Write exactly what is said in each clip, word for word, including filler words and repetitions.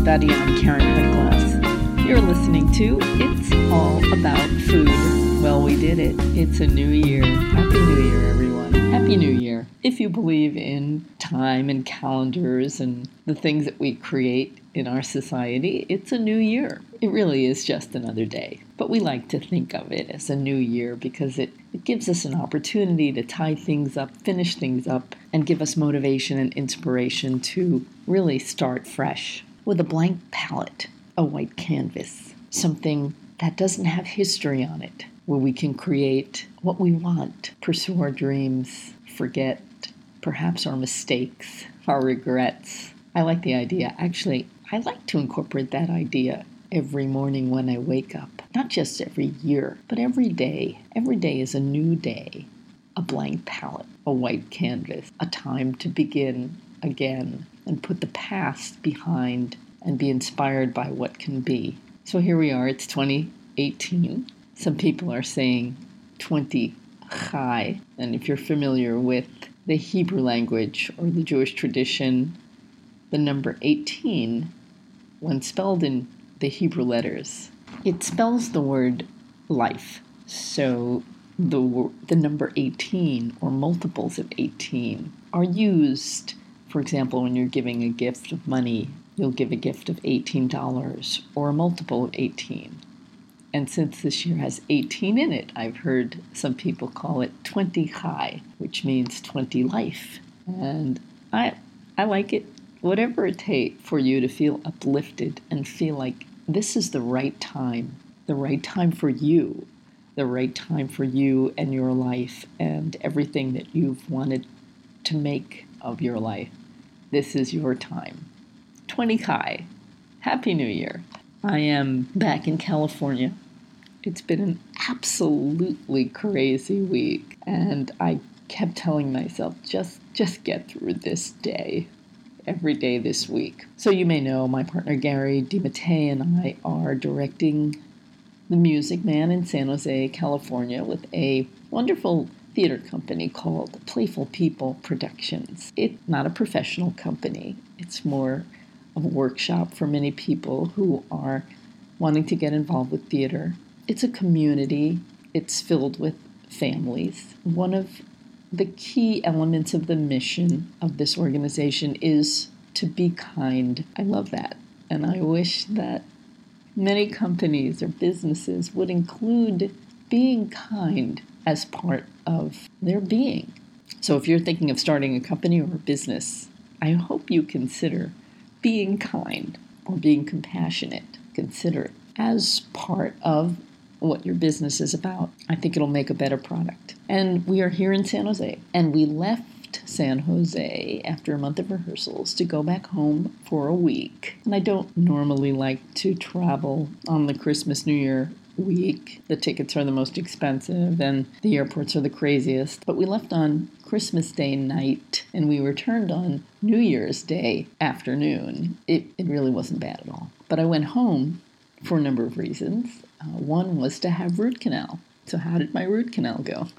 everybody. I'm Karen Hudglass. You're listening to It's All About Food. Well, we did it. It's a new year. Happy New Year, everyone. Happy New Year. If you believe in time and calendars and the things that we create in our society, it's a new year. It really is just another day. But we like to think of it as a new year because it, it gives us an opportunity to tie things up, finish things up, and give us motivation and inspiration to really start fresh with a blank palette, a white canvas, something that doesn't have history on it, where we can create what we want, pursue our dreams, forget perhaps our mistakes, our regrets. I like the idea. Actually, I like to incorporate that idea every morning when I wake up. Not just every year, but every day. Every day is a new day, a blank palette, a white canvas, a time to begin again and put the past behind and be inspired by what can be. So here we are, it's twenty eighteen. Some people are saying twenty chai. And if you're familiar with the Hebrew language or the Jewish tradition, the number eighteen, when spelled in the Hebrew letters, it spells the word life. So the the number eighteen or multiples of eighteen are used. For example, when you're giving a gift of money, you'll give a gift of eighteen dollars or a multiple of eighteen. And since this year has eighteen in it, I've heard some people call it twenty chai, which means twenty life. And I I like it. Whatever it takes for you to feel uplifted and feel like this is the right time, the right time for you, the right time for you and your life and everything that you've wanted to make of your life. This is your time. twenty chai. Happy New Year. I am back in California. It's been an absolutely crazy week, and I kept telling myself, just, just get through this day. Every day this week. So you may know my partner Gary DiMattei and I are directing The Music Man in San Jose, California with a wonderful theater company called Playful People Productions. It's not a professional company. It's more of a workshop for many people who are wanting to get involved with theater. It's a community. It's filled with families. One of the key elements of the mission of this organization is to be kind. I love that. And I wish that many companies or businesses would include being kind as part of their being. So if you're thinking of starting a company or a business, I hope you consider being kind or being compassionate, considerate as part of what your business is about. I think it'll make a better product. And we are here in San Jose. And we left San Jose after a month of rehearsals to go back home for a week. And I don't normally like to travel on the Christmas, New Year week. The tickets are the most expensive and the airports are the craziest. But we left on Christmas Day night and we returned on New Year's Day afternoon. It, it really wasn't bad at all. But I went home for a number of reasons. Uh, one was to have root canal. So how did my root canal go?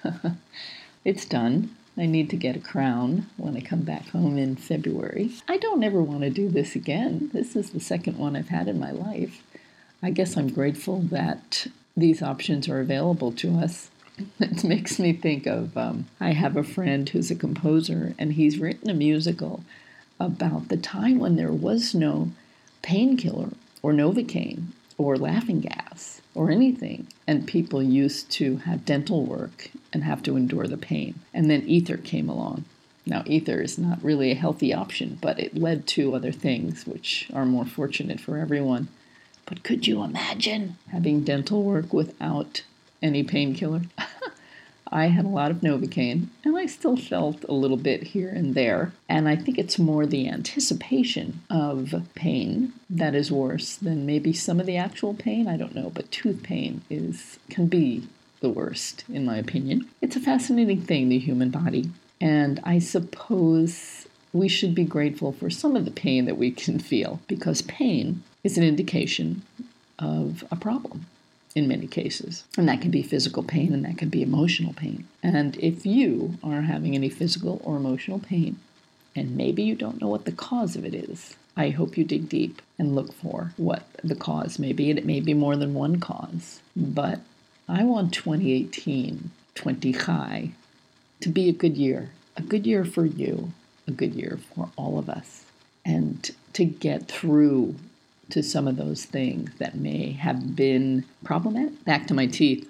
It's done. I need to get a crown when I come back home in February. I don't ever want to do this again. This is the second one I've had in my life. I guess I'm grateful that these options are available to us. It makes me think of, um, I have a friend who's a composer, and he's written a musical about the time when there was no painkiller or Novocaine or laughing gas or anything. And people used to have dental work and have to endure the pain. And then ether came along. Now, ether is not really a healthy option, but it led to other things which are more fortunate for everyone. But could you imagine having dental work without any painkiller? I had a lot of Novocaine, and I still felt a little bit here and there. And I think it's more the anticipation of pain that is worse than maybe some of the actual pain. I don't know, but tooth pain is can be the worst, in my opinion. It's a fascinating thing, the human body. And I suppose we should be grateful for some of the pain that we can feel, because pain is an indication of a problem. In many cases. And that can be physical pain and that can be emotional pain. And if you are having any physical or emotional pain, and maybe you don't know what the cause of it is, I hope you dig deep and look for what the cause may be. And it may be more than one cause. But I want twenty eighteen, twenty Chai, to be a good year. A good year for you. A good year for all of us. And to get through to some of those things that may have been problematic. Back to my teeth.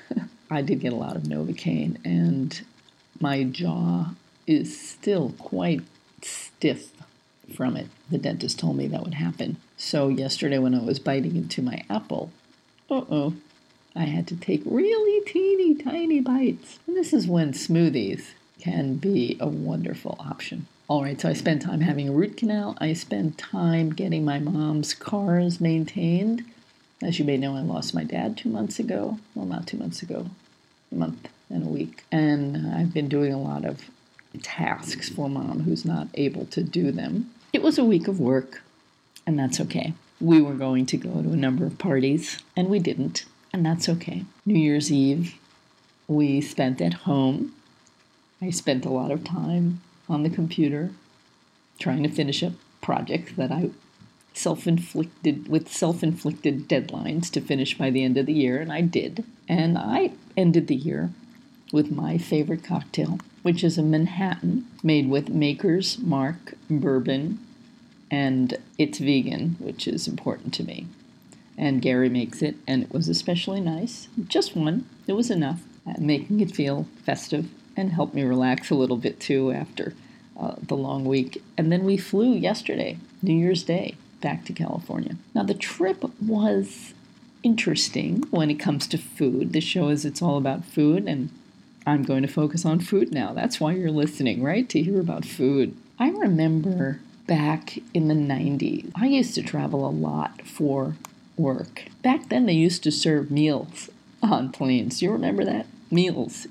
I did get a lot of Novocaine, and my jaw is still quite stiff from it. The dentist told me that would happen. So yesterday when I was biting into my apple, uh-oh, I had to take really teeny tiny bites. And this is when smoothies can be a wonderful option. All right, so I spent time having a root canal. I spent time getting my mom's cars maintained. As you may know, I lost my dad two months ago. Well, not two months ago, a month and a week. And I've been doing a lot of tasks for Mom, who's not able to do them. It was a week of work, and that's okay. We were going to go to a number of parties, and we didn't, and that's okay. New Year's Eve, we spent at home. I spent a lot of time on the computer trying to finish up projects that I self-inflicted, with self-inflicted deadlines to finish by the end of the year, and I did. And I ended the year with my favorite cocktail, which is a Manhattan made with Maker's Mark bourbon, and it's vegan, which is important to me. And Gary makes it, and it was especially nice. Just one. It was enough, uh, making it feel festive and helped me relax a little bit too after uh, the long week. And then we flew yesterday, New Year's Day, back to California. Now the trip was interesting when it comes to food. The show is It's All About Food, and I'm going to focus on food now. That's why you're listening, right? To hear about food. I remember back in the nineties, I used to travel a lot for work. Back then they used to serve meals on planes. Do you remember that? Meals.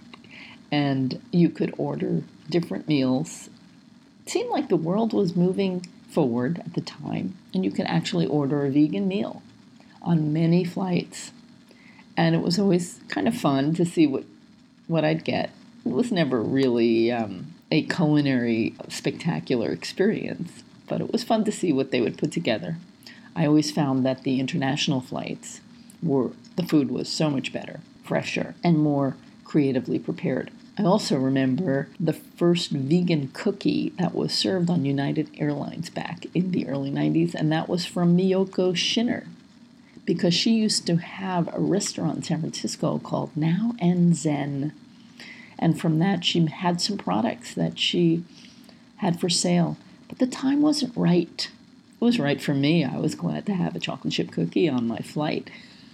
And you could order different meals. It seemed like the world was moving forward at the time, and you could actually order a vegan meal on many flights. And it was always kind of fun to see what, what I'd get. It was never really um, a culinary spectacular experience, but it was fun to see what they would put together. I always found that the international flights were, the food was so much better, fresher, and more creatively prepared. I also remember the first vegan cookie that was served on United Airlines back in the early nineties, and that was from Miyoko Schinner, because she used to have a restaurant in San Francisco called Now and Zen. And from that, she had some products that she had for sale. But the time wasn't right. It was right for me. I was glad to have a chocolate chip cookie on my flight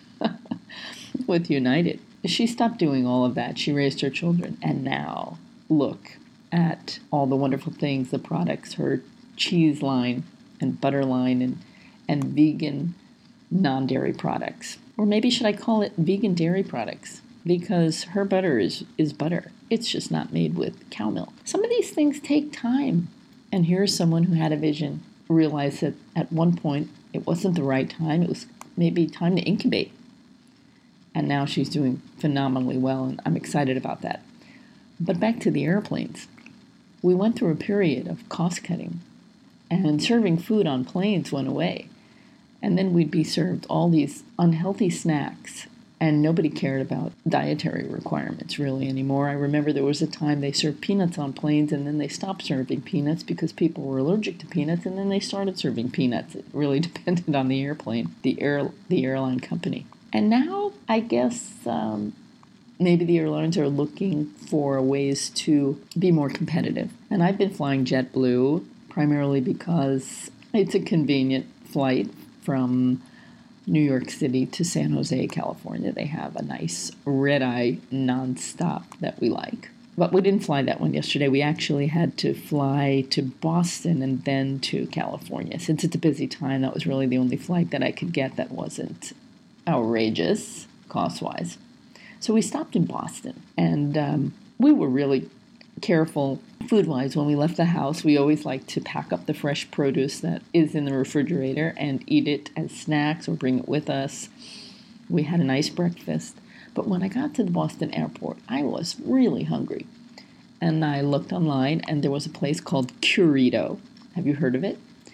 with United. She stopped doing all of that. She raised her children. And now, look at all the wonderful things, the products, her cheese line and butter line and, and vegan non-dairy products. Or maybe should I call it vegan dairy products? Because her butter is, is butter. It's just not made with cow milk. Some of these things take time. And here's someone who had a vision, realized that at one point it wasn't the right time. It was maybe time to incubate. And now she's doing phenomenally well, and I'm excited about that. But back to the airplanes. We went through a period of cost cutting, and serving food on planes went away. And then we'd be served all these unhealthy snacks, and nobody cared about dietary requirements really anymore. I remember there was a time they served peanuts on planes, and then they stopped serving peanuts because people were allergic to peanuts, and then they started serving peanuts. It really depended on the airplane, the air, the airline company. And now, I guess, um, maybe the airlines are looking for ways to be more competitive. And I've been flying JetBlue primarily because it's a convenient flight from New York City to San Jose, California. They have a nice red-eye nonstop that we like. But we didn't fly that one yesterday. We actually had to fly to Boston and then to California. Since it's a busy time, that was really the only flight that I could get that wasn't outrageous cost-wise. So we stopped in Boston, and um, we were really careful food-wise when we left the house. We always like to pack up the fresh produce that is in the refrigerator and eat it as snacks or bring it with us. We had a nice breakfast. But when I got to the Boston airport, I was really hungry. And I looked online, and there was a place called Curito. Have you heard of it?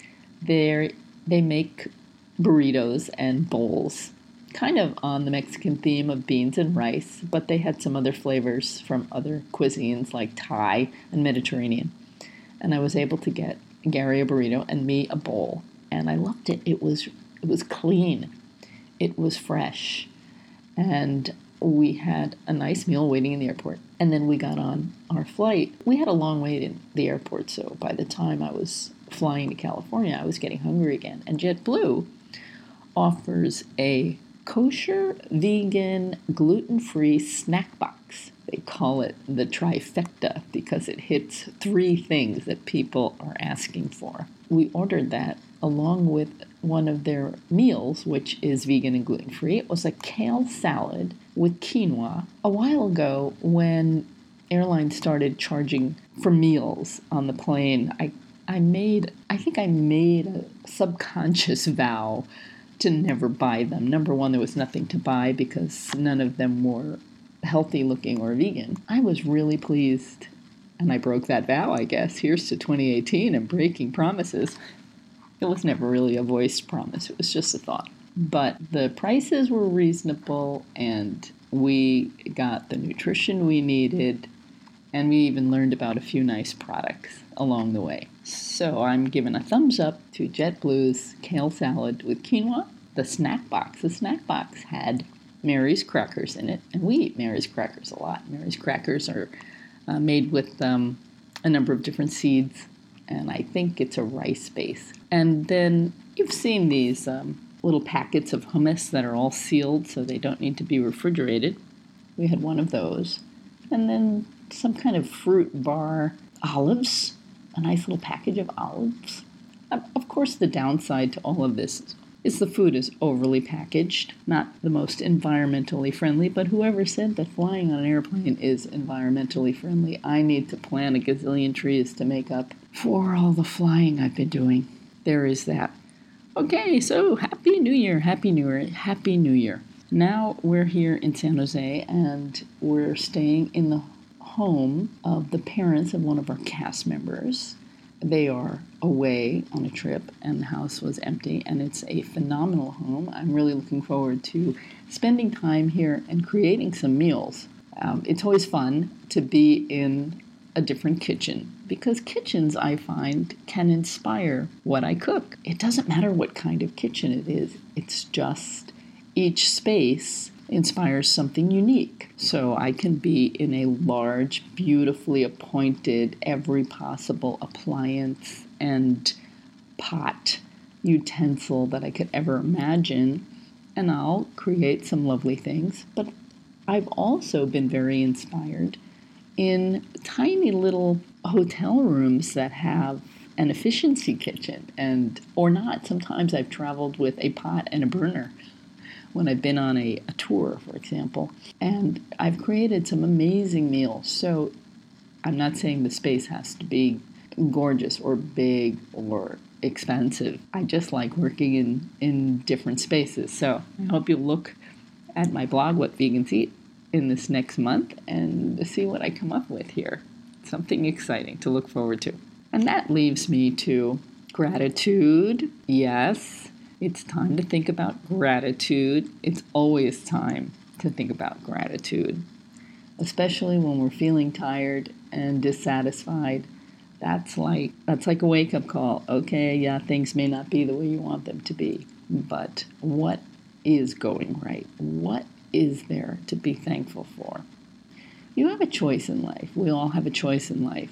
They they make burritos and bowls, kind of on the Mexican theme of beans and rice, but they had some other flavors from other cuisines like Thai and Mediterranean. And I was able to get Gary a burrito and me a bowl, and I loved it. It was it was clean, it was fresh, and we had a nice meal waiting in the airport. And then we got on our flight. We had a long wait in the airport, so by the time I was flying to California, I was getting hungry again. And JetBlue offers a kosher, vegan, gluten-free snack box. They call it the trifecta because it hits three things that people are asking for. We ordered that along with one of their meals, which is vegan and gluten-free. It was a kale salad with quinoa. A while ago, when airlines started charging for meals on the plane, I, I made, I think I made a subconscious vow to never buy them. Number one, there was nothing to buy because none of them were healthy looking or vegan. I was really pleased, and I broke that vow, I guess. Here's to twenty eighteen and breaking promises. It was never really a voiced promise. It was just a thought. But the prices were reasonable, and we got the nutrition we needed, and we even learned about a few nice products along the way. So I'm giving a thumbs up to JetBlue's kale salad with quinoa. The snack box. The snack box had Mary's crackers in it, and we eat Mary's crackers a lot. Mary's crackers are uh, made with um, a number of different seeds, and I think it's a rice base. And then you've seen these um, little packets of hummus that are all sealed so they don't need to be refrigerated. We had one of those. And then some kind of fruit bar, olives, a nice little package of olives. Of course, the downside to all of this is the food is overly packaged, not the most environmentally friendly, but whoever said that flying on an airplane is environmentally friendly, I need to plant a gazillion trees to make up for all the flying I've been doing. There is that. Okay, so Happy New Year, Happy New Year, Happy New Year. Now we're here in San Jose, and we're staying in the home of the parents of one of our cast members. They are away on a trip, and the house was empty, and it's a phenomenal home. I'm really looking forward to spending time here and creating some meals. Um, it's always fun to be in a different kitchen, because kitchens, I find, can inspire what I cook. It doesn't matter what kind of kitchen it is. It's just each space inspires something unique. So I can be in a large, beautifully appointed, every possible appliance and pot utensil that I could ever imagine, and I'll create some lovely things. But I've also been very inspired in tiny little hotel rooms that have an efficiency kitchen, and or not. Sometimes I've traveled with a pot and a burner when I've been on a, a tour, for example, and I've created some amazing meals. So I'm not saying the space has to be gorgeous or big or expensive. I just like working in, in different spaces. So I hope you'll look at my blog, What Vegans Eat, in this next month and see what I come up with here. Something exciting to look forward to. And that leaves me to gratitude. Yes, it's time to think about gratitude. It's always time to think about gratitude, especially when we're feeling tired and dissatisfied. That's like that's like a wake-up call. Okay, yeah, things may not be the way you want them to be, but what is going right? What is there to be thankful for? You have a choice in life. We all have a choice in life.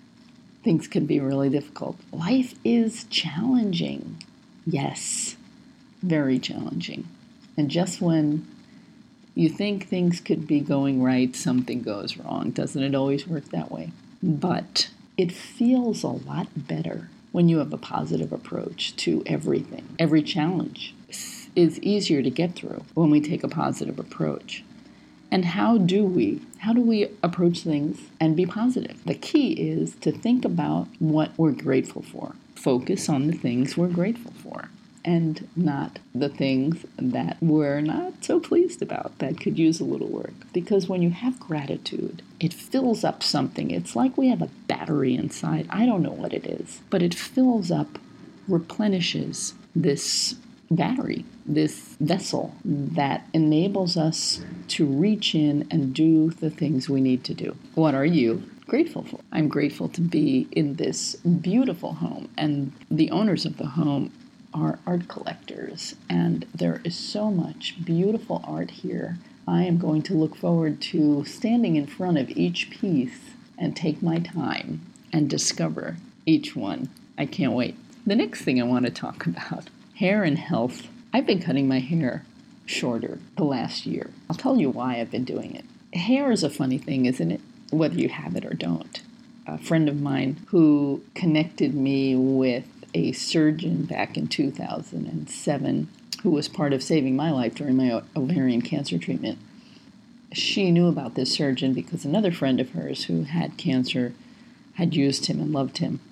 Things can be really difficult. Life is challenging. Yes, very challenging. And just when you think things could be going right, something goes wrong. Doesn't it always work that way? But it feels a lot better when you have a positive approach to everything. Every challenge is easier to get through when we take a positive approach. And how do we? How do we approach things and be positive? The key is to think about what we're grateful for. Focus on the things we're grateful for and not the things that we're not so pleased about that could use a little work. Because when you have gratitude, it fills up something. It's like we have a battery inside. I don't know what it is, but it fills up replenishes this battery, this vessel that enables us to reach in and do the things we need to do. What are you grateful for? I'm grateful to be in this beautiful home, and the owners of the home are art collectors, and there is so much beautiful art here. I am going to look forward to standing in front of each piece and take my time and discover each one. I can't wait. The next thing I want to talk about, hair and health. I've been cutting my hair shorter the last year. I'll tell you why I've been doing it. Hair is a funny thing, isn't it? Whether you have it or don't. A friend of mine who connected me with a surgeon back in two thousand seven, who was part of saving my life during my ovarian cancer treatment. She knew about this surgeon because another friend of hers who had cancer had used him and loved him.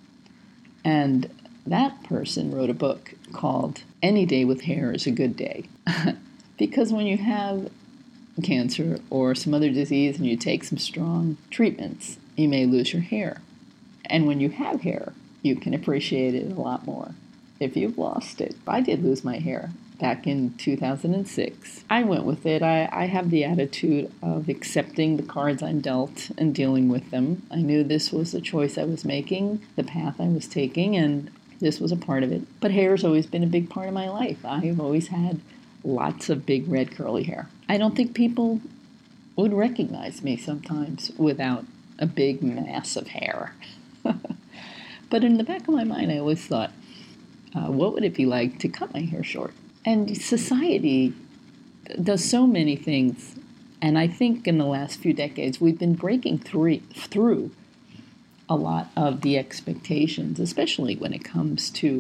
And that person wrote a book called Any Day with Hair is a Good Day. Because when you have cancer or some other disease and you take some strong treatments, you may lose your hair. And when you have hair, you can appreciate it a lot more. If you've lost it, I did lose my hair back in two thousand six. I went with it. I, I have the attitude of accepting the cards I'm dealt and dealing with them. I knew this was the choice I was making, the path I was taking, and this was a part of it. But hair has always been a big part of my life. I've always had lots of big red curly hair. I don't think people would recognize me sometimes without a big mass of hair. But in the back of my mind, I always thought, uh, what would it be like to cut my hair short? And society does so many things. And I think in the last few decades, we've been breaking through, through a lot of the expectations, especially when it comes to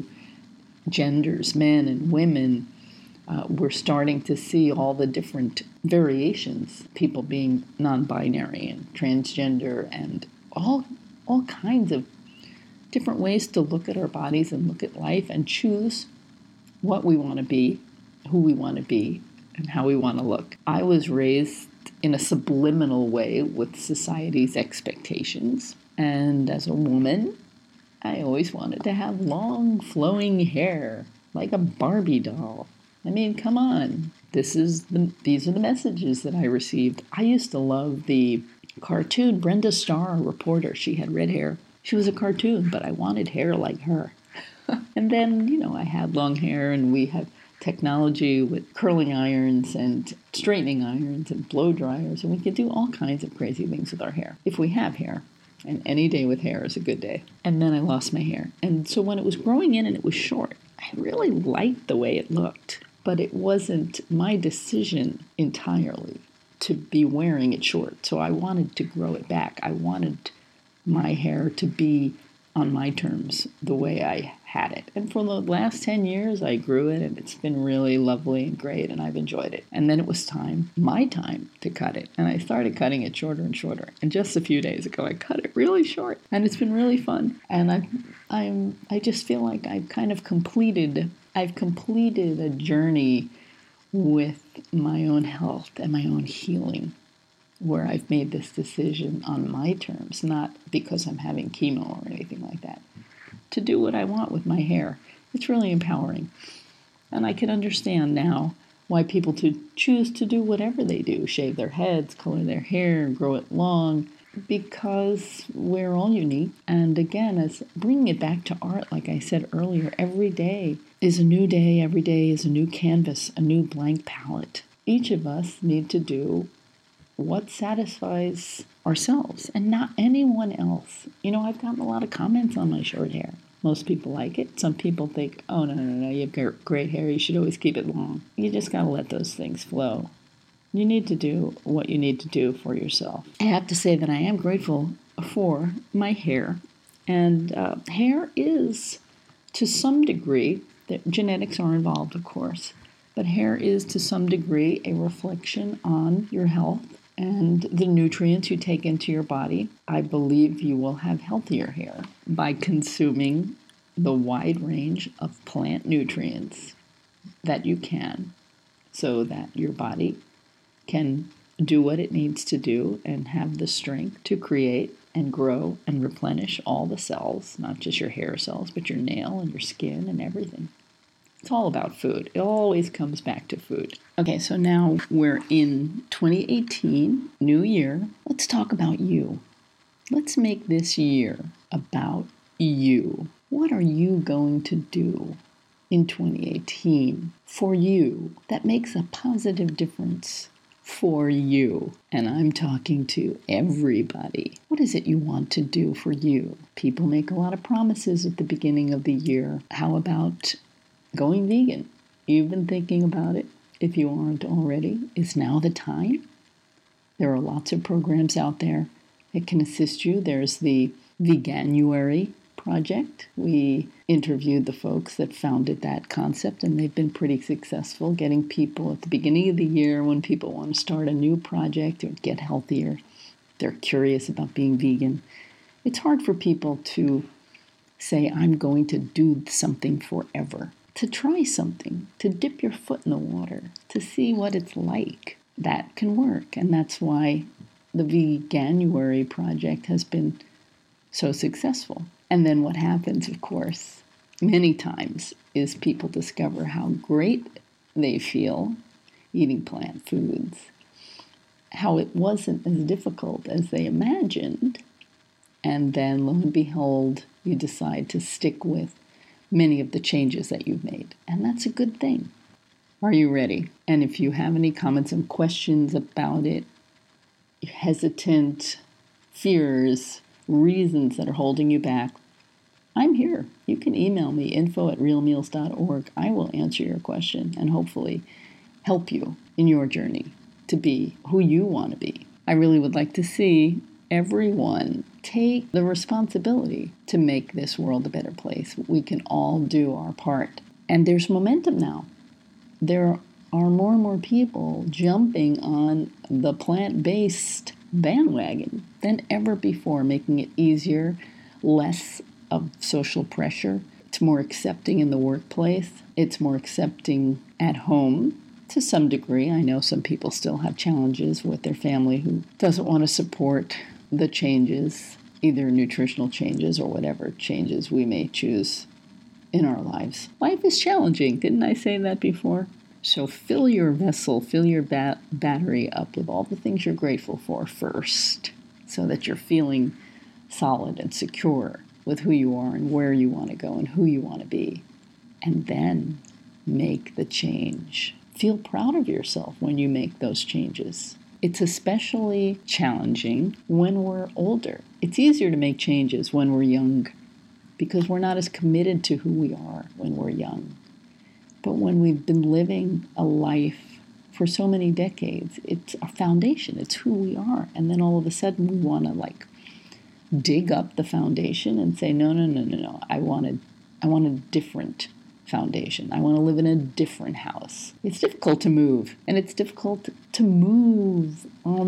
genders, men and women. Uh, we're starting to see all the different variations, people being non-binary and transgender and all all kinds of different ways to look at our bodies and look at life and choose what we want to be, who we want to be, and how we want to look. I was raised in a subliminal way with society's expectations. And as a woman, I always wanted to have long, flowing hair, like a Barbie doll. I mean, come on. This is the, these are the messages that I received. I used to love the cartoon Brenda Starr, reporter. She had red hair. She was a cartoon, but I wanted hair like her. And then, you know, I had long hair, and we have technology with curling irons and straightening irons and blow dryers, and we can do all kinds of crazy things with our hair if we have hair. And any day with hair is a good day. And then I lost my hair. And so when it was growing in and it was short, I really liked the way it looked. But it wasn't my decision entirely to be wearing it short. So I wanted to grow it back. I wanted my hair to be on my terms, the way I had it. And for the last ten years, I grew it, and it's been really lovely and great, and I've enjoyed it. And then it was time, my time, to cut it. And I started cutting it shorter and shorter. And just a few days ago, I cut it really short. And it's been really fun. And I, I'm, I just feel like I've kind of completed, I've completed a journey with my own health and my own healing, where I've made this decision on my terms, not because I'm having chemo or anything like that, to do what I want with my hair. It's really empowering. And I can understand now why people to choose to do whatever they do, shave their heads, color their hair, grow it long, because we're all unique. And again, as bringing it back to art, like I said earlier, every day is a new day, every day is a new canvas, a new blank palette. Each of us need to do what satisfies ourselves and not anyone else. You know, I've gotten a lot of comments on my short hair. Most people like it. Some people think, oh, no, no, no, you have great hair. You should always keep it long. You just got to let those things flow. You need to do what you need to do for yourself. I have to say that I am grateful for my hair. And uh, hair is, to some degree, that genetics are involved, of course, but hair is, to some degree, a reflection on your health and the nutrients you take into your body. I believe you will have healthier hair by consuming the wide range of plant nutrients that you can, so that your body can do what it needs to do and have the strength to create and grow and replenish all the cells, not just your hair cells, but your nail and your skin and everything. It's all about food. It always comes back to food. Okay, so now we're in twenty eighteen, new year. Let's talk about you. Let's make this year about you. What are you going to do in twenty eighteen for you that makes a positive difference for you? And I'm talking to everybody. What is it you want to do for you? People make a lot of promises at the beginning of the year. How about going vegan? You've been thinking about it. If you aren't already, is now the time? There are lots of programs out there that can assist you. There's the Veganuary project. We interviewed the folks that founded that concept, and they've been pretty successful getting people at the beginning of the year when people want to start a new project or get healthier. They're curious about being vegan. It's hard for people to say, I'm going to do something forever. To try something, to dip your foot in the water, to see what it's like. That can work, and that's why the Veganuary project has been so successful. And then what happens, of course, many times, is people discover how great they feel eating plant foods, how it wasn't as difficult as they imagined, and then, lo and behold, you decide to stick with many of the changes that you've made. And that's a good thing. Are you ready? And if you have any comments and questions about it, hesitant, fears, reasons that are holding you back, I'm here. You can email me, info at real meals dot org. I will answer your question and hopefully help you in your journey to be who you want to be. I really would like to see everyone take the responsibility to make this world a better place. We can all do our part. And there's momentum now. There are more and more people jumping on the plant-based bandwagon than ever before, making it easier, less of social pressure. It's more accepting in the workplace. It's more accepting at home to some degree. I know some people still have challenges with their family who doesn't want to support the changes, either nutritional changes or whatever changes we may choose in our lives. Life is challenging. Didn't I say that before? So fill your vessel, fill your ba- battery up with all the things you're grateful for first, so that you're feeling solid and secure with who you are and where you want to go and who you want to be. And then make the change. Feel proud of yourself when you make those changes. It's especially challenging when we're older. It's easier to make changes when we're young because we're not as committed to who we are when we're young. But when we've been living a life for so many decades, it's our foundation. It's who we are. And then all of a sudden we want to like dig up the foundation and say, no, no, no, no, no. I want a, I want a different foundation. I want to live in a different house. It's difficult to move, and it's difficult to move our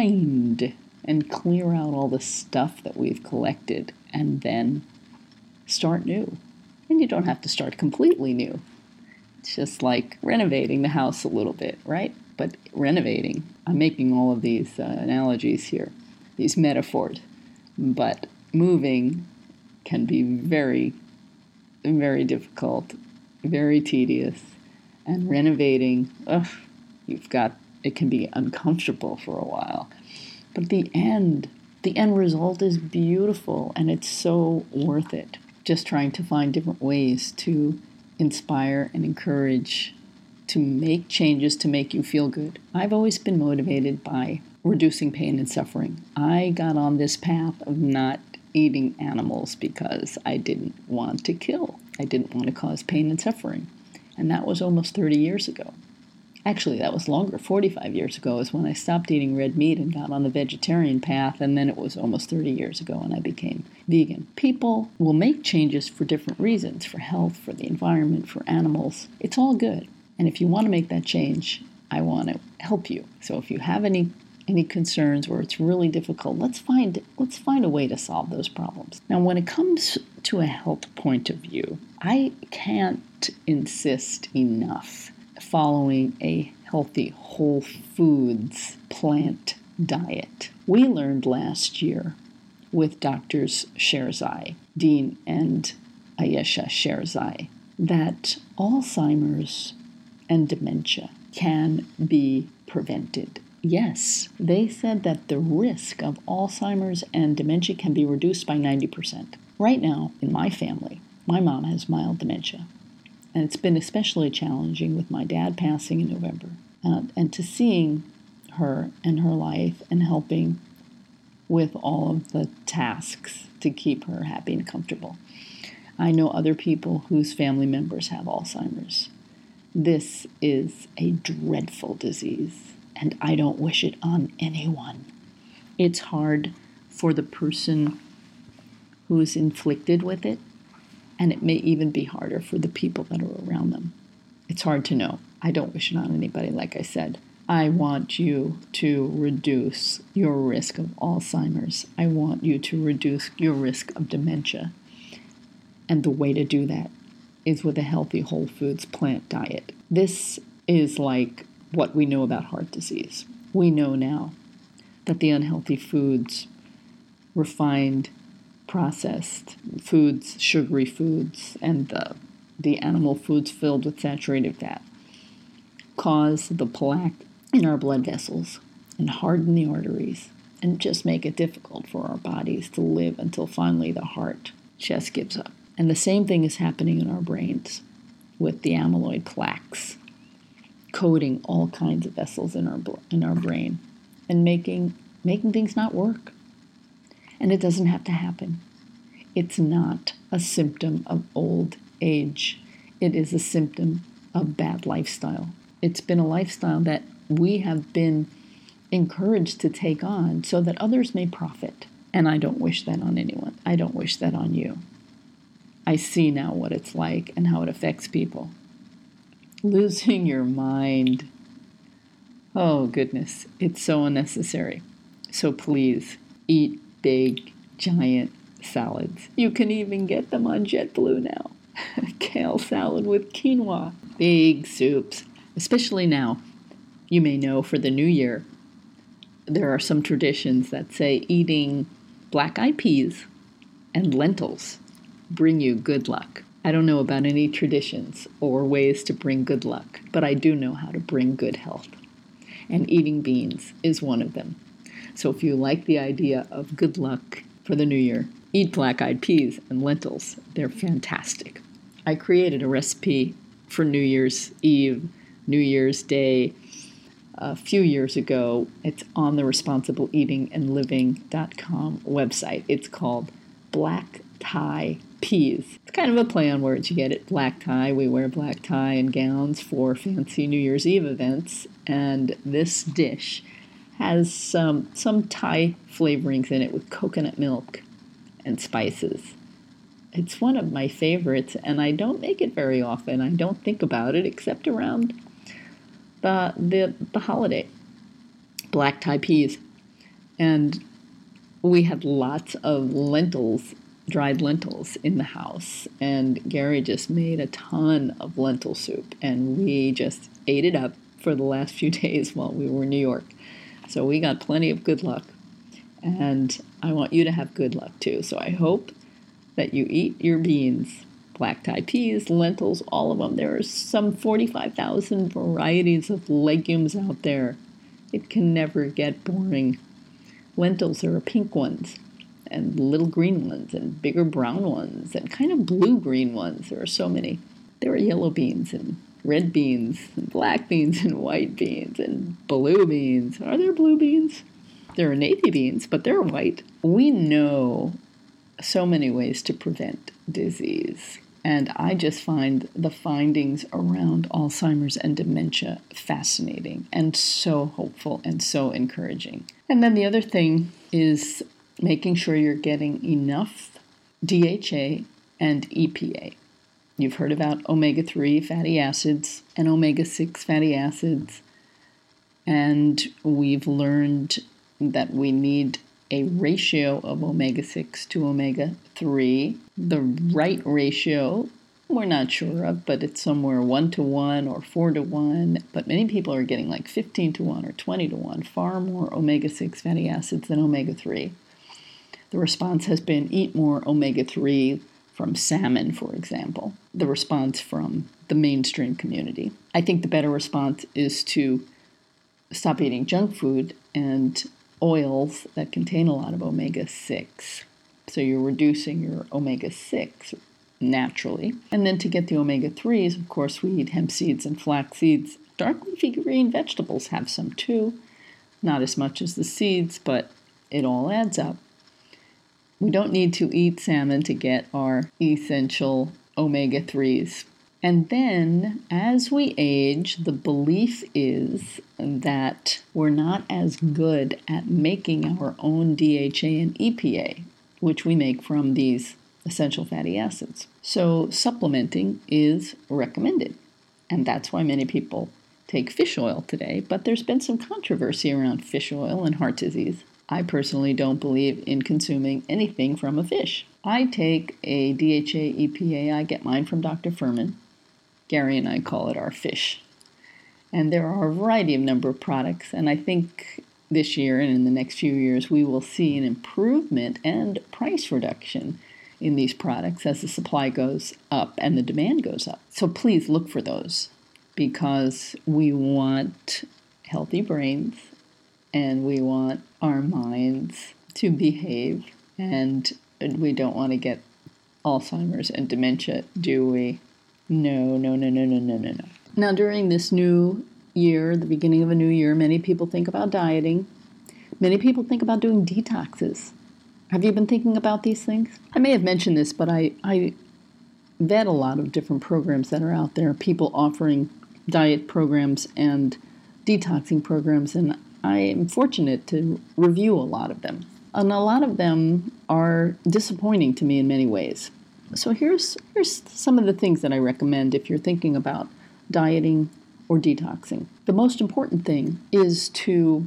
mind and clear out all the stuff that we've collected and then start new. And you don't have to start completely new. It's just like renovating the house a little bit, right? But renovating, I'm making all of these uh, analogies here, these metaphors, but moving can be very, very difficult, very tedious, and renovating, ugh, you've got, it can be uncomfortable for a while. But the end, the end result is beautiful, and it's so worth it. Just trying to find different ways to inspire and encourage, to make changes to make you feel good. I've always been motivated by reducing pain and suffering. I got on this path of not eating animals because I didn't want to kill. I didn't want to cause pain and suffering. And that was almost thirty years ago. Actually, that was longer. forty-five years ago is when I stopped eating red meat and got on the vegetarian path, and then it was almost thirty years ago when I became vegan. People will make changes for different reasons, for health, for the environment, for animals. It's all good. And if you want to make that change, I want to help you. So if you have any any concerns where it's really difficult, let's find let's find a way to solve those problems. Now, when it comes to a health point of view, I can't insist enough following a healthy whole foods plant diet. We learned last year with Doctors Sherzai, Dean and Ayesha Sherzai, that Alzheimer's and dementia can be prevented. Yes, they said that the risk of Alzheimer's and dementia can be reduced by ninety percent. Right now, in my family, my mom has mild dementia, and it's been especially challenging with my dad passing in November. Uh, and to seeing her and her life and helping with all of the tasks to keep her happy and comfortable. I know other people whose family members have Alzheimer's. This is a dreadful disease, and I don't wish it on anyone. It's hard for the person who is inflicted with it, and it may even be harder for the people that are around them. It's hard to know. I don't wish it on anybody, like I said. I want you to reduce your risk of Alzheimer's. I want you to reduce your risk of dementia. And the way to do that is with a healthy whole foods plant diet. This is like what we know about heart disease. We know now that the unhealthy foods, refined, processed foods, sugary foods, and the, the animal foods filled with saturated fat cause the plaque in our blood vessels and harden the arteries and just make it difficult for our bodies to live until finally the heart just gives up. And the same thing is happening in our brains with the amyloid plaques coating all kinds of vessels in our in our brain and making making things not work. And it doesn't have to happen. It's not a symptom of old age. It is a symptom of bad lifestyle. It's been a lifestyle that we have been encouraged to take on so that others may profit. And I don't wish that on anyone. I don't wish that on you. I see now what it's like and how it affects people. Losing your mind. Oh, goodness. It's so unnecessary. So please, eat big, giant salads. You can even get them on JetBlue now. Kale salad with quinoa. Big soups. Especially now. You may know for the new year, there are some traditions that say eating black-eyed peas and lentils bring you good luck. I don't know about any traditions or ways to bring good luck, but I do know how to bring good health. And eating beans is one of them. So if you like the idea of good luck for the new year, eat black-eyed peas and lentils. They're fantastic. I created a recipe for New Year's Eve, New Year's Day, a few years ago. It's on the responsible eating and living dot com website. It's called Black Tie Peas. It's kind of a play on words. You get it. Black tie. We wear black tie and gowns for fancy New Year's Eve events. And this dish has some, some Thai flavorings in it with coconut milk and spices. It's one of my favorites, and I don't make it very often. I don't think about it except around the the, the holiday. Black tie peas. And we had lots of lentils, dried lentils in the house. And Gary just made a ton of lentil soup. And we just ate it up for the last few days while we were in New York. So we got plenty of good luck. And I want you to have good luck too. So I hope that you eat your beans, black tie peas, lentils, all of them. There are some forty-five thousand varieties of legumes out there. It can never get boring. Lentils are pink ones, and little green ones, and bigger brown ones, and kind of blue-green ones. There are so many. There are yellow beans, and red beans, and black beans, and white beans, and blue beans. Are there blue beans? There are navy beans, but they're white. We know so many ways to prevent disease. And I just find the findings around Alzheimer's and dementia fascinating and so hopeful and so encouraging. And then the other thing is making sure you're getting enough D H A and E P A. You've heard about omega three fatty acids and omega six fatty acids. And we've learned that we need a ratio of omega six to omega three. The right ratio, we're not sure of, but it's somewhere one to one or four to one. But many people are getting like fifteen to one or twenty to one, far more omega six fatty acids than omega three. The response has been eat more omega three from salmon, for example, the response from the mainstream community. I think the better response is to stop eating junk food and oils that contain a lot of omega six. So you're reducing your omega six naturally. And then to get the omega threes, of course, we eat hemp seeds and flax seeds. Dark leafy green vegetables have some too. Not as much as the seeds, but it all adds up. We don't need to eat salmon to get our essential omega threes. And then, as we age, the belief is that we're not as good at making our own D H A and E P A, which we make from these essential fatty acids. So supplementing is recommended. And that's why many people take fish oil today. But there's been some controversy around fish oil and heart disease. I personally don't believe in consuming anything from a fish. I take a D H A E P A. I get mine from Doctor Furman. Gary and I call it our fish. And there are a variety of number of products, and I think this year and in the next few years we will see an improvement and price reduction in these products as the supply goes up and the demand goes up. So please look for those, because we want healthy brains and we want our minds to behave, and we don't want to get Alzheimer's and dementia, do we? No, no, no, no, no, no, no, no. Now, during this new year, the beginning of a new year, many people think about dieting. Many people think about doing detoxes. Have you been thinking about these things? I may have mentioned this, but I, I vet a lot of different programs that are out there, people offering diet programs and detoxing programs, and I am fortunate to review a lot of them. And a lot of them are disappointing to me in many ways. So here's here's some of the things that I recommend if you're thinking about dieting or detoxing. The most important thing is to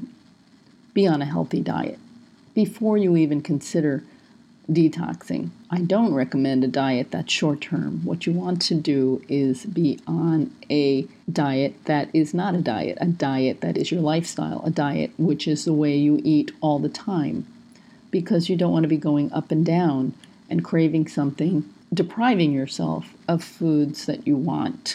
be on a healthy diet before you even consider detoxing. I don't recommend a diet that's short-term. What you want to do is be on a diet that is not a diet, a diet that is your lifestyle, a diet which is the way you eat all the time, because you don't want to be going up and down and craving something, depriving yourself of foods that you want.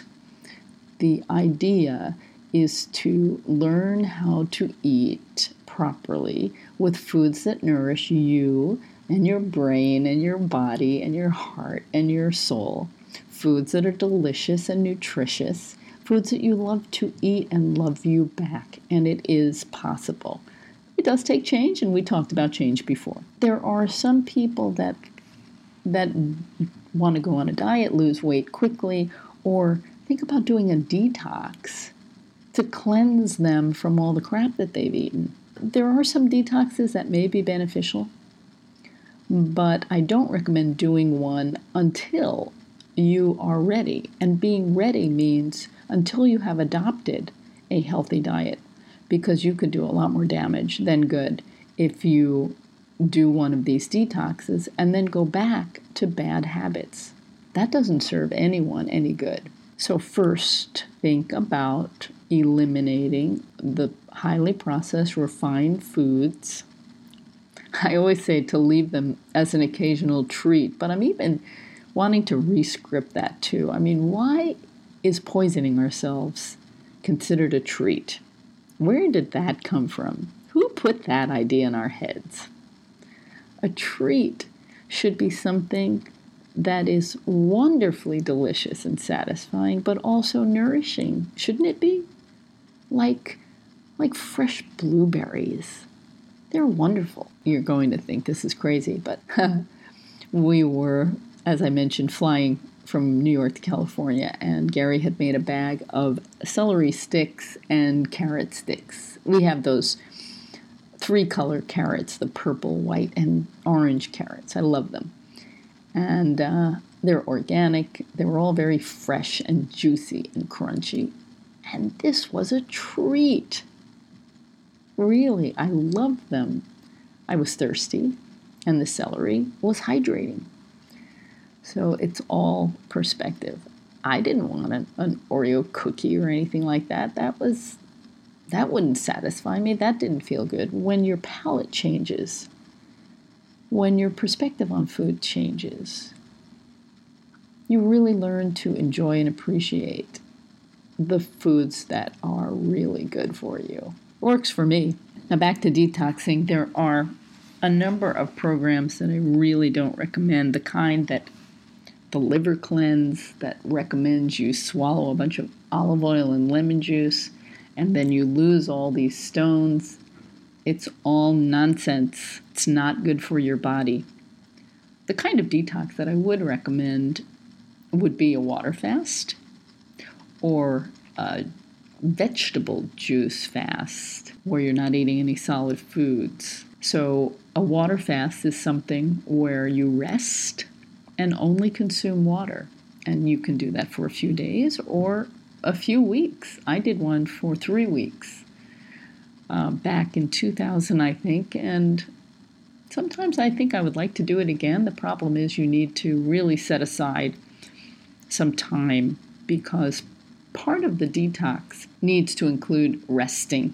The idea is to learn how to eat properly with foods that nourish you and your brain and your body and your heart and your soul. Foods that are delicious and nutritious. Foods that you love to eat and love you back. And it is possible. It does take change, and we talked about change before. There are some people that that want to go on a diet, lose weight quickly, or think about doing a detox to cleanse them from all the crap that they've eaten. There are some detoxes that may be beneficial, but I don't recommend doing one until you are ready. And being ready means until you have adopted a healthy diet, because you could do a lot more damage than good if you do one of these detoxes and then go back to bad habits. That doesn't serve anyone any good. So first, think about eliminating the highly processed, refined foods. I always say to leave them as an occasional treat, but I'm even wanting to re-script that too. I mean, why is poisoning ourselves considered a treat? Where did that come from? Who put that idea in our heads? A treat should be something that is wonderfully delicious and satisfying, but also nourishing, shouldn't it be? Like, like fresh blueberries. They're wonderful. You're going to think this is crazy, but we were, as I mentioned, flying from New York to California, and Gary had made a bag of celery sticks and carrot sticks. We have those three-color carrots, the purple, white, and orange carrots. I love them. And uh, they're organic. They were all very fresh and juicy and crunchy. And this was a treat. Really, I loved them. I was thirsty, and the celery was hydrating. So it's all perspective. I didn't want an, an Oreo cookie or anything like that. That was, that wouldn't satisfy me. That didn't feel good. When your palate changes, when your perspective on food changes, you really learn to enjoy and appreciate the foods that are really good for you. Works for me. Now back to detoxing, there are a number of programs that I really don't recommend. The kind that the liver cleanse that recommends you swallow a bunch of olive oil and lemon juice and then you lose all these stones. It's all nonsense. It's not good for your body. The kind of detox that I would recommend would be a water fast or a vegetable juice fast where you're not eating any solid foods. So a water fast is something where you rest and only consume water. And you can do that for a few days or a few weeks. I did one for three weeks uh, back in two thousand, I think. And sometimes I think I would like to do it again. The problem is you need to really set aside some time because part of the detox needs to include resting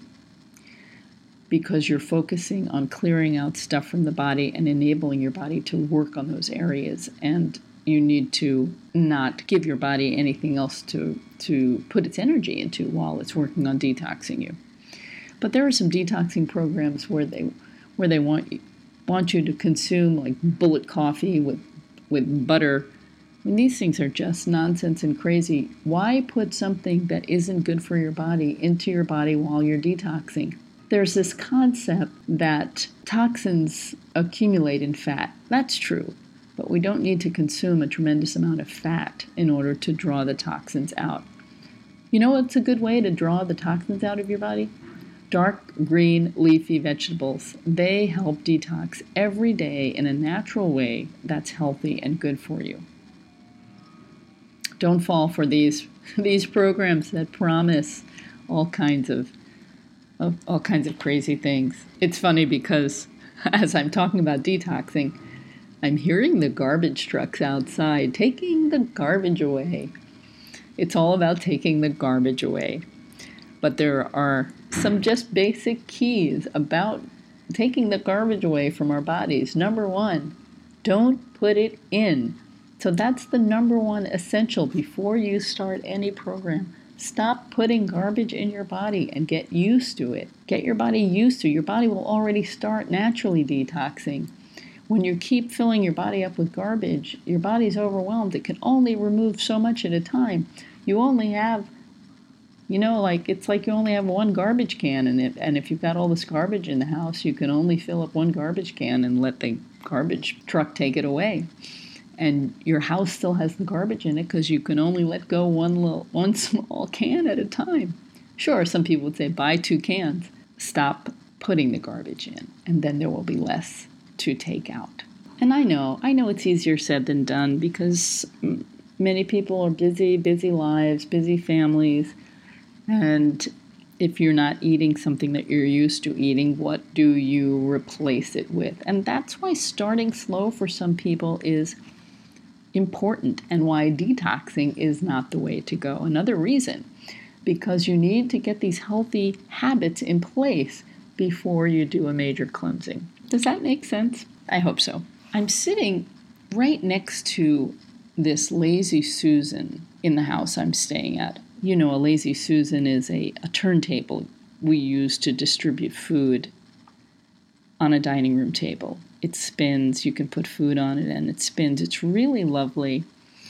because you're focusing on clearing out stuff from the body and enabling your body to work on those areas. And you need to not give your body anything else to, to put its energy into while it's working on detoxing you. But there are some detoxing programs where they where they want want you to consume like bullet coffee with with butter. I mean, these things are just nonsense and crazy. Why put something that isn't good for your body into your body while you're detoxing? There's this concept that toxins accumulate in fat. That's true, but we don't need to consume a tremendous amount of fat in order to draw the toxins out. You know what's a good way to draw the toxins out of your body? Dark green leafy vegetables. They help detox every day in a natural way that's healthy and good for you. Don't fall for these these programs that promise all kinds of, of all kinds of crazy things. It's funny because as I'm talking about detoxing, I'm hearing the garbage trucks outside taking the garbage away. It's all about taking the garbage away. But there are some just basic keys about taking the garbage away from our bodies. Number one, don't put it in. So that's the number one essential before you start any program. Stop putting garbage in your body and get used to it. Get your body used to it. Your body will already start naturally detoxing. When you keep filling your body up with garbage, your body's overwhelmed. It can only remove so much at a time. You only have, you know, like it's like you only have one garbage can, and it, and if you've got all this garbage in the house, you can only fill up one garbage can and let the garbage truck take it away. And your house still has the garbage in it because you can only let go one little, one small can at a time. Sure, some people would say buy two cans. Stop putting the garbage in, and then there will be less to take out. And I know, I know it's easier said than done because many people are busy, busy lives, busy families, and if you're not eating something that you're used to eating, what do you replace it with? And that's why starting slow for some people is important and why detoxing is not the way to go. Another reason, because you need to get these healthy habits in place before you do a major cleansing. Does that make sense? I hope so. I'm sitting right next to this Lazy Susan in the house I'm staying at. You know, a Lazy Susan is a, a turntable we use to distribute food on a dining room table. It spins, you can put food on it and it spins. It's really lovely.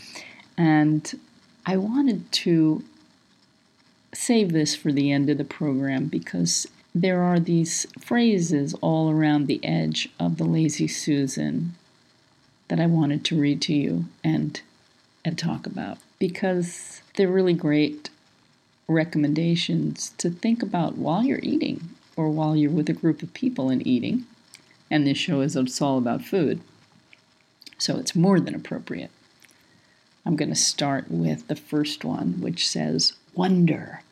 And I wanted to save this for the end of the program because there are these phrases all around the edge of the Lazy Susan that I wanted to read to you and, and talk about because they're really great recommendations to think about while you're eating or while you're with a group of people and eating. And this show is it's all about food, so it's more than appropriate. I'm going to start with the first one, which says, wonder.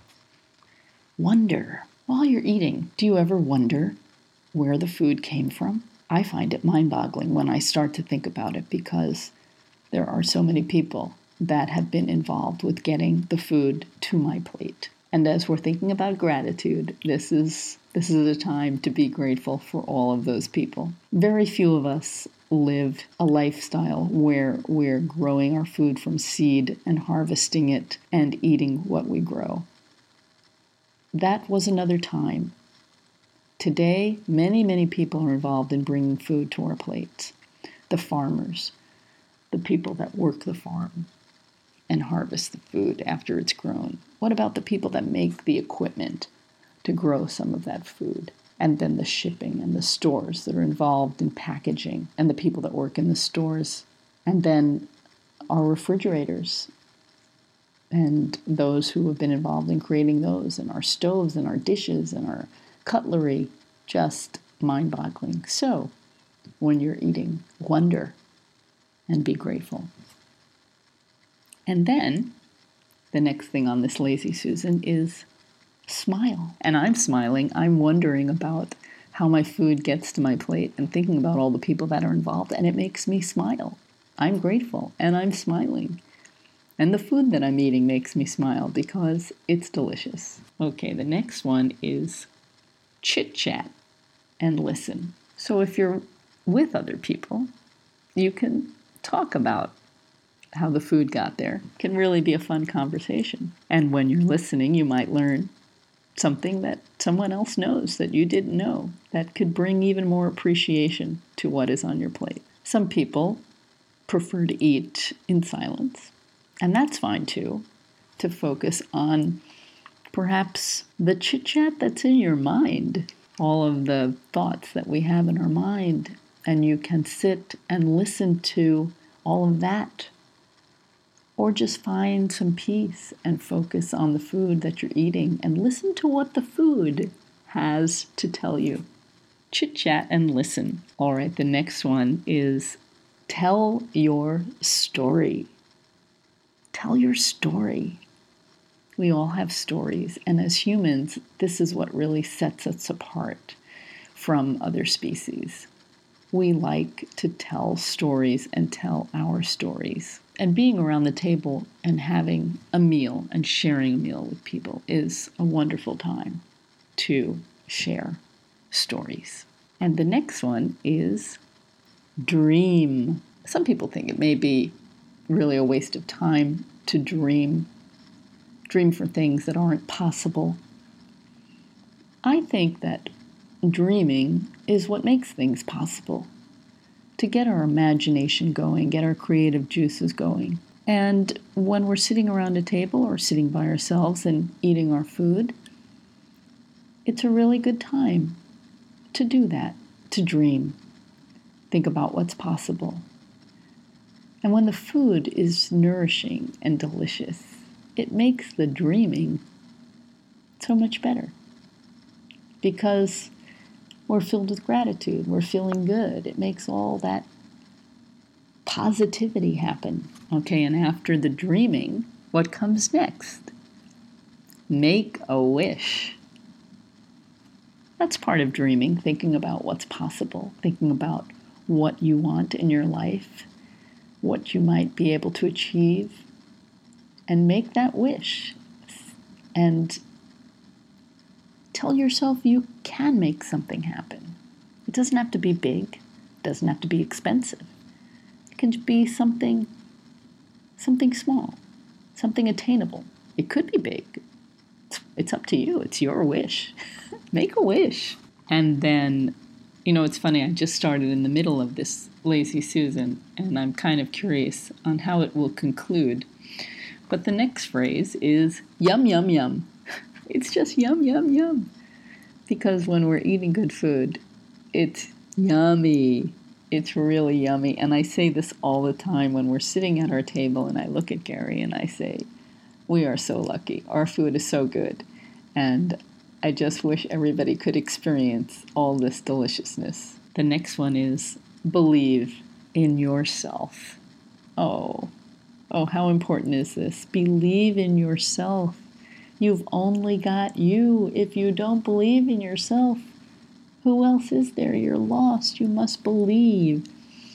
Wonder. While you're eating, do you ever wonder where the food came from? I find it mind-boggling when I start to think about it because there are so many people that have been involved with getting the food to my plate. And as we're thinking about gratitude, this is This is a time to be grateful for all of those people. Very few of us live a lifestyle where we're growing our food from seed and harvesting it and eating what we grow. That was another time. Today, many, many people are involved in bringing food to our plates. The farmers, the people that work the farm and harvest the food after it's grown. What about the people that make the equipment to grow some of that food? And then the shipping and the stores that are involved in packaging and the people that work in the stores. And then our refrigerators and those who have been involved in creating those, and our stoves and our dishes and our cutlery. Just mind-boggling. So, when you're eating, wonder and be grateful. And then, the next thing on this Lazy Susan is smile. And I'm smiling. I'm wondering about how my food gets to my plate and thinking about all the people that are involved, and it makes me smile. I'm grateful, and I'm smiling. And the food that I'm eating makes me smile because it's delicious. Okay, the next one is chit-chat and listen. So if you're with other people, you can talk about how the food got there. It can really be a fun conversation. And when you're listening, you might learn something that someone else knows that you didn't know that could bring even more appreciation to what is on your plate. Some people prefer to eat in silence, and that's fine too, to focus on perhaps the chit-chat that's in your mind, all of the thoughts that we have in our mind, and you can sit and listen to all of that. Or just find some peace and focus on the food that you're eating and listen to what the food has to tell you. Chit-chat and listen. All right, the next one is tell your story. Tell your story. We all have stories, and as humans, this is what really sets us apart from other species. We like to tell stories and tell our stories. And being around the table and having a meal and sharing a meal with people is a wonderful time to share stories. And the next one is dream. Some people think it may be really a waste of time to dream, dream for things that aren't possible. I think that dreaming is what makes things possible. To get our imagination going, get our creative juices going. And when we're sitting around a table or sitting by ourselves and eating our food, it's a really good time to do that, to dream. Think about what's possible. And when the food is nourishing and delicious, it makes the dreaming so much better. Because we're filled with gratitude. We're feeling good. It makes all that positivity happen. Okay, and after the dreaming, what comes next? Make a wish. That's part of dreaming, thinking about what's possible, thinking about what you want in your life, what you might be able to achieve, and make that wish. And tell yourself you can make something happen. It doesn't have to be big. It doesn't have to be expensive. It can be something, something small, something attainable. It could be big. It's, it's up to you. It's your wish. Make a wish. And then, you know, it's funny, I just started in the middle of this Lazy Susan, and I'm kind of curious on how it will conclude. But the next phrase is yum, yum, yum. It's just yum, yum, yum. Because when we're eating good food, it's yummy. It's really yummy. And I say this all the time when we're sitting at our table and I look at Gary and I say, we are so lucky. Our food is so good. And I just wish everybody could experience all this deliciousness. The next one is believe in yourself. Oh, oh, how important is this? Believe in yourself. You've only got you. If you don't believe in yourself, who else is there? You're lost. You must believe.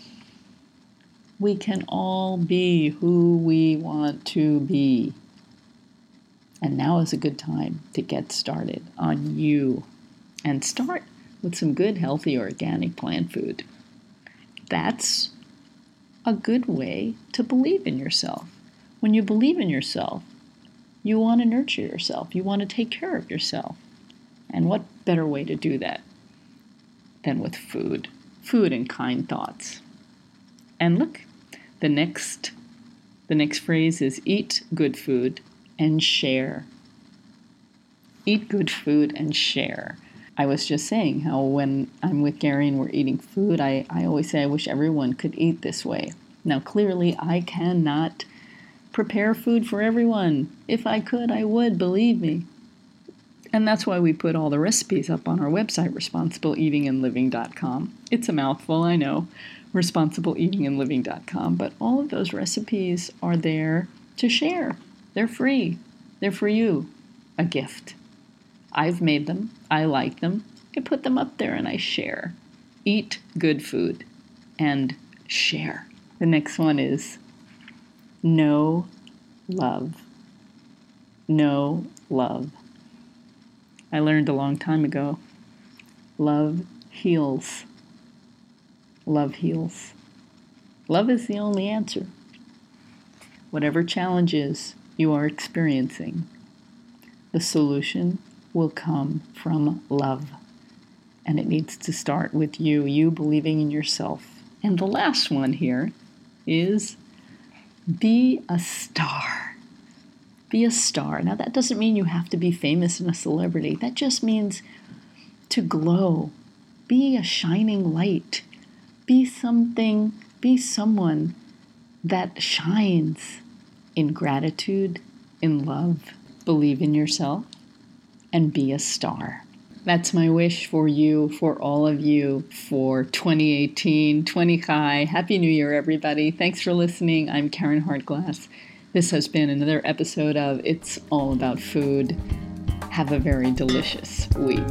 We can all be who we want to be. And now is a good time to get started on you. And start with some good, healthy, organic plant food. That's a good way to believe in yourself. When you believe in yourself, you want to nurture yourself. You want to take care of yourself. And what better way to do that than with food? Food and kind thoughts. And look, the next, the next phrase is eat good food and share. Eat good food and share. I was just saying how when I'm with Gary and we're eating food, I, I always say I wish everyone could eat this way. Now, clearly, I cannot prepare food for everyone. If I could, I would, believe me. And that's why we put all the recipes up on our website, responsible eating and living dot com. It's a mouthful, I know, responsible eating and living dot com, but all of those recipes are there to share. They're free. They're for you. A gift. I've made them. I like them. I put them up there and I share. Eat good food and share. The next one is know love. Know love. I learned a long time ago, love heals. Love heals. Love is the only answer. Whatever challenges you are experiencing, the solution will come from love. And it needs to start with you, you believing in yourself. And the last one here is be a star. Be a star. Now, that doesn't mean you have to be famous and a celebrity. That just means to glow. Be a shining light. Be something, be someone that shines in gratitude, in love. Believe in yourself and be a star. That's my wish for you, for all of you, for twenty eighteen, twenty Chai. Happy New Year, everybody. Thanks for listening. I'm Karen Hartglass. This has been another episode of It's All About Food. Have a very delicious week.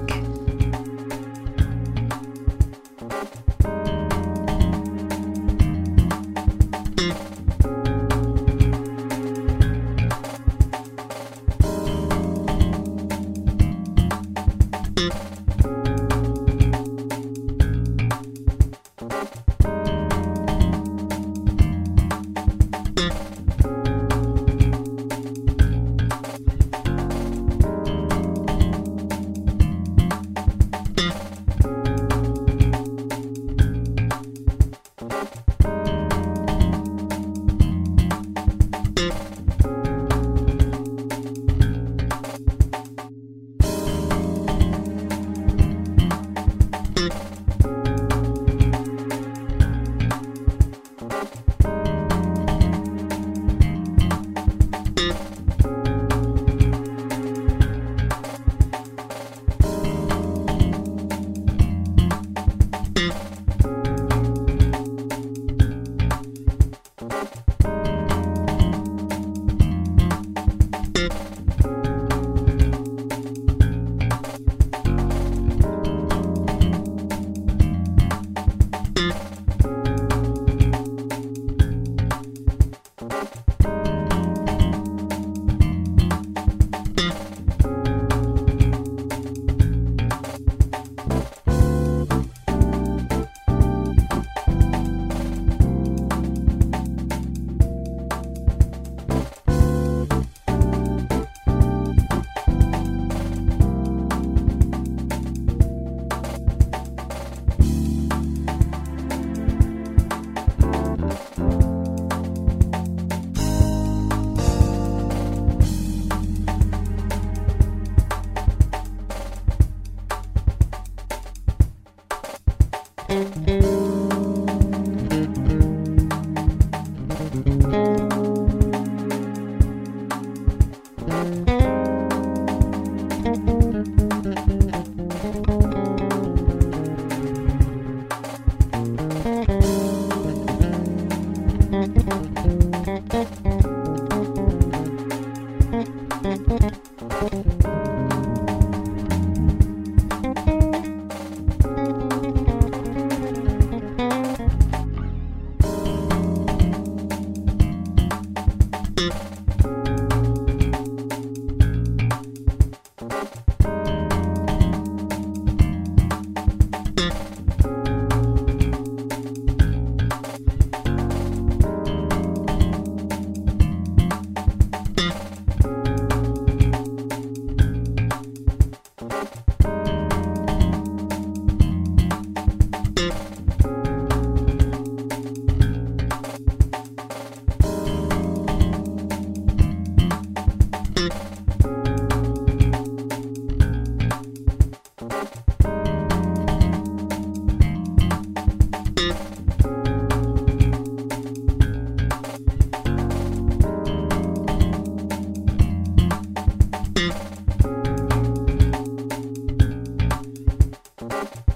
Bye.